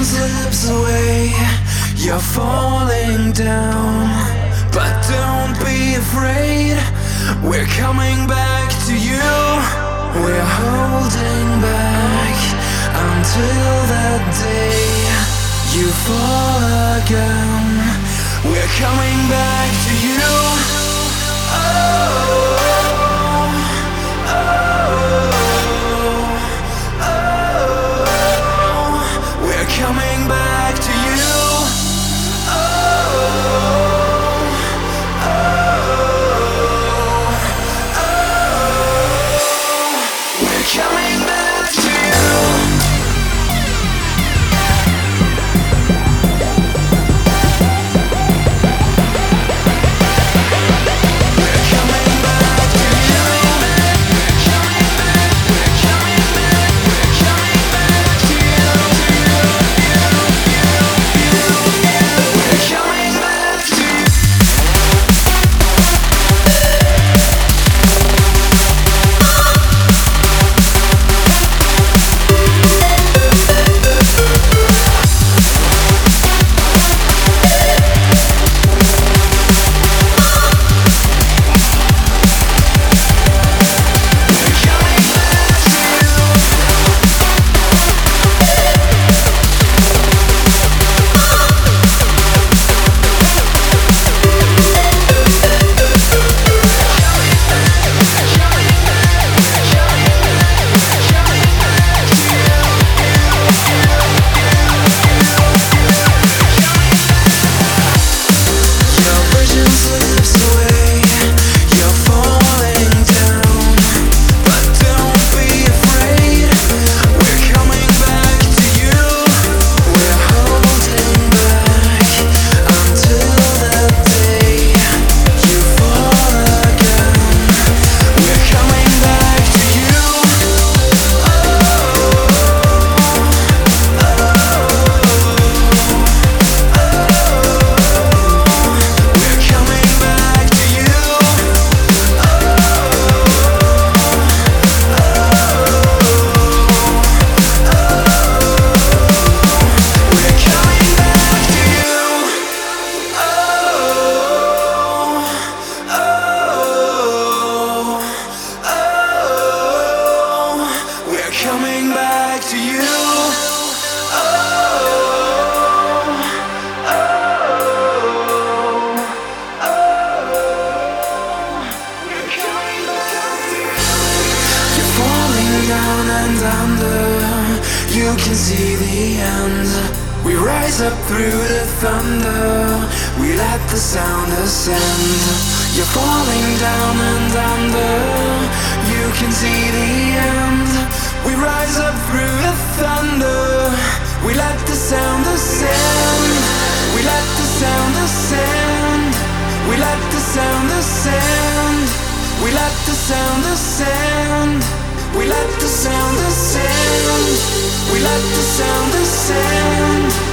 slips away, you're falling down. But don't be afraid, we're coming back to you. We're holding back until that day you fall again. We're coming back to you. Oh, coming back to you. We're coming back to you. Coming back to you. You're falling down and under. You can see the end. We rise up through the thunder. We let the sound ascend. You're falling down and under. You can see the end. We rise up through the thunder. We let the sound ascend. We let the sound ascend. We let the sound ascend. We let the sound ascend. We let the sound ascend. We let the sound ascend.